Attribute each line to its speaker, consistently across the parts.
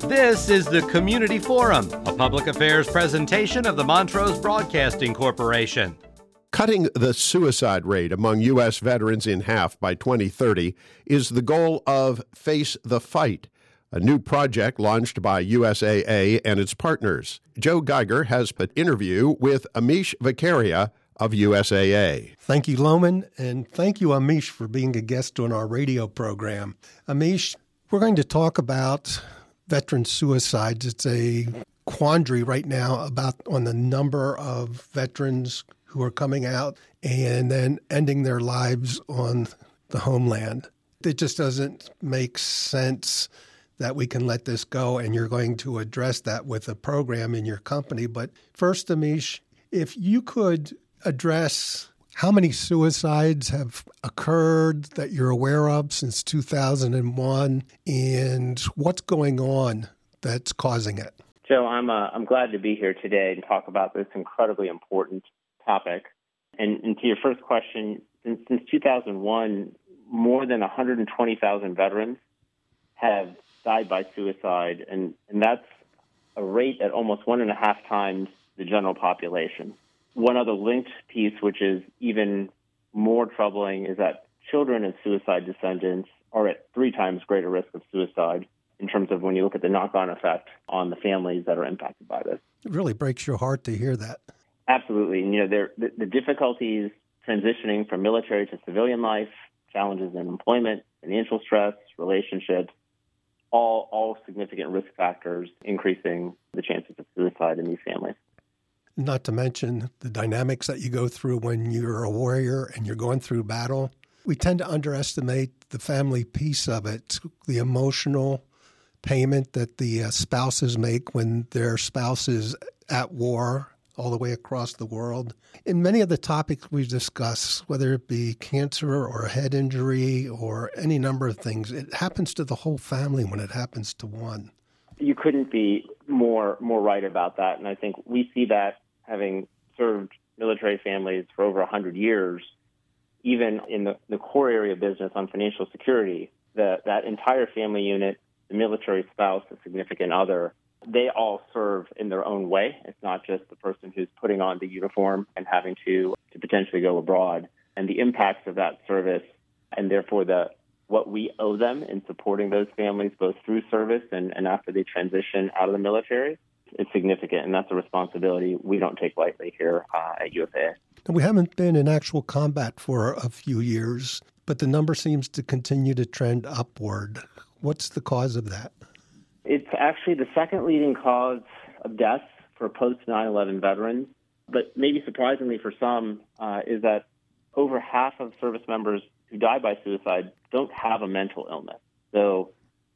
Speaker 1: This is the Community Forum, a public affairs presentation of the Montrose Broadcasting Corporation.
Speaker 2: Cutting the suicide rate among U.S. veterans in half by 2030 is the goal of Face the Fight, a new project launched by USAA and its partners. Joe Geiger has an interview with Amish Vakharia of USAA.
Speaker 3: Thank you, Loman, and thank you, Amish, for being a guest on our radio program. Amish, we're going to talk about veteran suicides. It's a quandary right now on the number of veterans who are coming out and then ending their lives on the homeland. It just doesn't make sense that we can let this go, and you're going to address that with a program in your company. But first, Amish, if you could address how many suicides have occurred that you're aware of since 2001, and what's going on that's causing it?
Speaker 4: Joe, I'm glad to be here today and talk about this incredibly important topic. And to your first question, since 2001, more than 120,000 veterans have died by suicide, and that's a rate at almost 1.5 times the general population. One other linked piece, which is even more troubling, is that children of suicide descendants are at 3 times greater risk of suicide in terms of when you look at the knock-on effect on the families that are impacted by this.
Speaker 3: It really breaks your heart to hear that.
Speaker 4: Absolutely. And, the difficulties transitioning from military to civilian life, challenges in employment, financial stress, relationships, all significant risk factors increasing the chances of suicide in these families.
Speaker 3: Not to mention the dynamics that you go through when you're a warrior and you're going through battle. We tend to underestimate the family piece of it, the emotional payment that the spouses make when their spouse is at war all the way across the world. In many of the topics we've discussed, whether it be cancer or a head injury or any number of things, it happens to the whole family when it happens to one.
Speaker 4: You couldn't be more right about that. And I think we see that, having served military families for over 100 years, even in the core area of business on financial security, that entire family unit, the military spouse, the significant other, they all serve in their own way. It's not just the person who's putting on the uniform and having to potentially go abroad. And the impacts of that service, and therefore what we owe them in supporting those families, both through service and after they transition out of the military, it's significant, and that's a responsibility we don't take lightly here at USAA.
Speaker 3: We haven't been in actual combat for a few years, but the number seems to continue to trend upward. What's the cause of that?
Speaker 4: It's actually the second leading cause of death for post-9/11 veterans, but maybe surprisingly for some is that over half of service members who die by suicide don't have a mental illness. So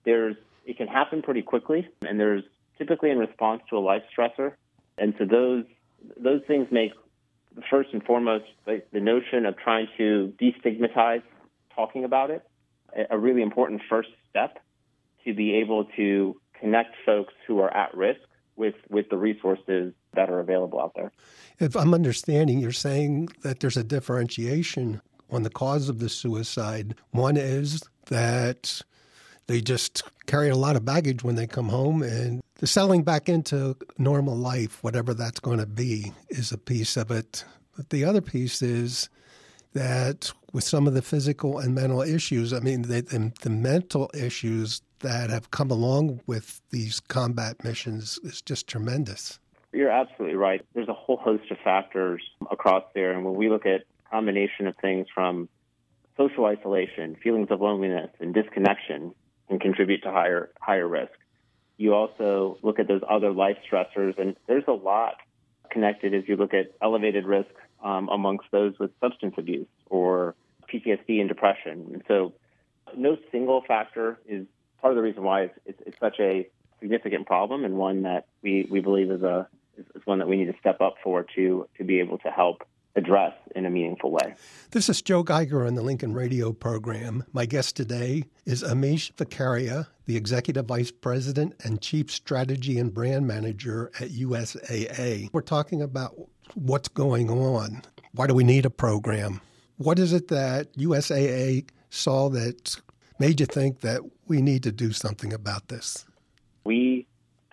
Speaker 4: it can happen pretty quickly, and there's typically in response to a life stressor. And so those things make, first and foremost, the notion of trying to destigmatize talking about it a really important first step to be able to connect folks who are at risk with the resources that are available out there.
Speaker 3: If I'm understanding, you're saying that there's a differentiation on the cause of the suicide. One is that they just carry a lot of baggage when they come home, and the settling back into normal life, whatever that's going to be, is a piece of it. But the other piece is that with some of the physical and mental issues, I mean, the mental issues that have come along with these combat missions is just tremendous.
Speaker 4: You're absolutely right. There's a whole host of factors across there. And when we look at a combination of things from social isolation, feelings of loneliness, and disconnection can contribute to higher risk. You also look at those other life stressors, and there's a lot connected as you look at elevated risk amongst those with substance abuse or PTSD and depression. And so no single factor is part of the reason why it's such a significant problem, and one that we believe is one that we need to step up for to be able to help address in a meaningful way.
Speaker 3: This is Joe Geiger on the Lincoln Radio program. My guest today is Amish Vakharia, the Executive Vice President and Chief Strategy and Brand Manager at USAA. We're talking about what's going on. Why do we need a program? What is it that USAA saw that made you think that we need to do something about this?
Speaker 4: We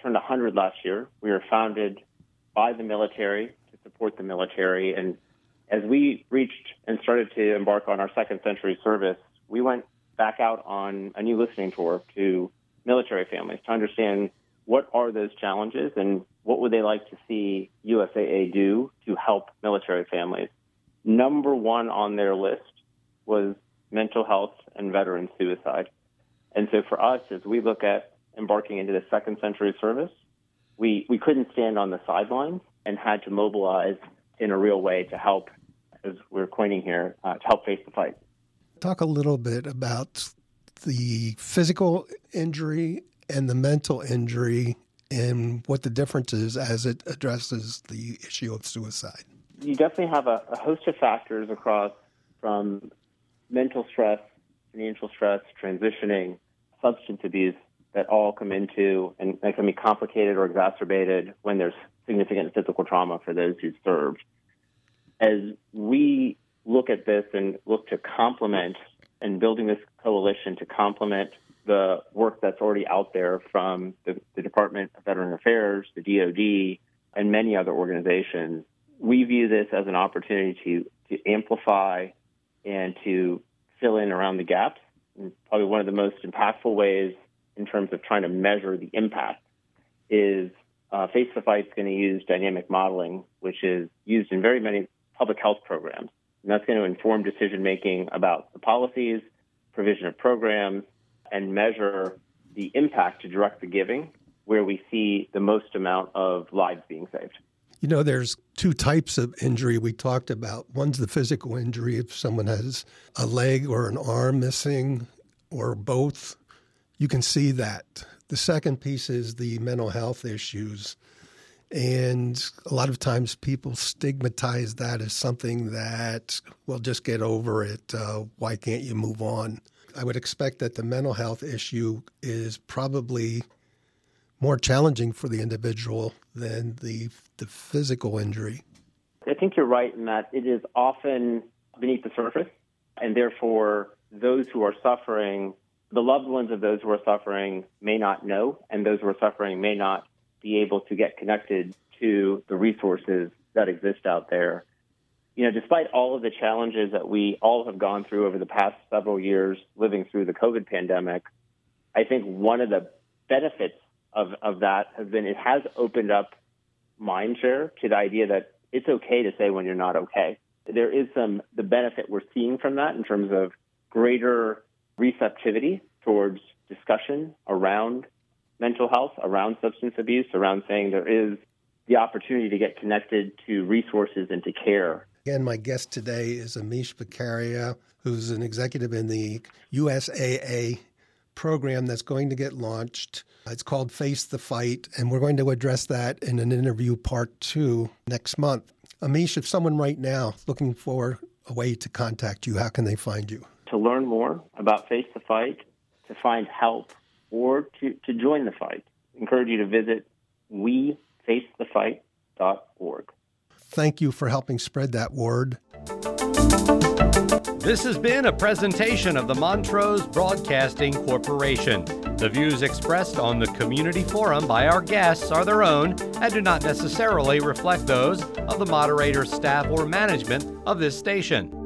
Speaker 4: turned 100 last year. We were founded by the military to support the military. And as we reached and started to embark on our second century service, we went back out on a new listening tour to military families to understand what are those challenges and what would they like to see USAA do to help military families. Number one on their list was mental health and veteran suicide. And so for us, as we look at embarking into the second century service, we couldn't stand on the sidelines and had to mobilize in a real way to help, as we're coining here, to help face the fight.
Speaker 3: Talk a little bit about the physical injury and the mental injury and what the difference is as it addresses the issue of suicide.
Speaker 4: You definitely have a host of factors across from mental stress, financial stress, transitioning, substance abuse that all come into and that can be complicated or exacerbated when there's significant physical trauma for those who served. As we look at this and look to complement and building this coalition to complement the work that's already out there from the Department of Veteran Affairs, the DoD, and many other organizations, we view this as an opportunity to amplify and to fill in around the gaps. And probably one of the most impactful ways in terms of trying to measure the impact is Face the Fight is going to use dynamic modeling, which is used in very many public health programs. And that's going to inform decision-making about the policies, provision of programs, and measure the impact to direct the giving where we see the most amount of lives being saved.
Speaker 3: You know, there's two types of injury we talked about. One's the physical injury if someone has a leg or an arm missing or both. You can see that. The second piece is the mental health issues. And a lot of times people stigmatize that as something that, well, just get over it. Why can't you move on? I would expect that the mental health issue is probably more challenging for the individual than the physical injury.
Speaker 4: I think you're right in that it is often beneath the surface, and therefore those who are suffering, the loved ones of those who are suffering may not know, and those who are suffering may not be able to get connected to the resources that exist out there. You know, despite all of the challenges that we all have gone through over the past several years living through the COVID pandemic, I think one of the benefits of that has been it has opened up mindshare to the idea that it's okay to say when you're not okay. There is the benefit we're seeing from that in terms of greater receptivity towards discussion around mental health, around substance abuse, around saying there is the opportunity to get connected to resources and to care.
Speaker 3: Again, my guest today is Amish Bakaria, who's an executive in the USAA program that's going to get launched. It's called Face the Fight, and we're going to address that in an interview part 2 next month. Amish, if someone right now looking for a way to contact you, how can they find you?
Speaker 4: To learn more about Face the Fight, to find help, or to join the fight, I encourage you to visit wefacethefight.org.
Speaker 3: Thank you for helping spread that word.
Speaker 1: This has been a presentation of the Montrose Broadcasting Corporation. The views expressed on the community forum by our guests are their own and do not necessarily reflect those of the moderator, staff, or management of this station.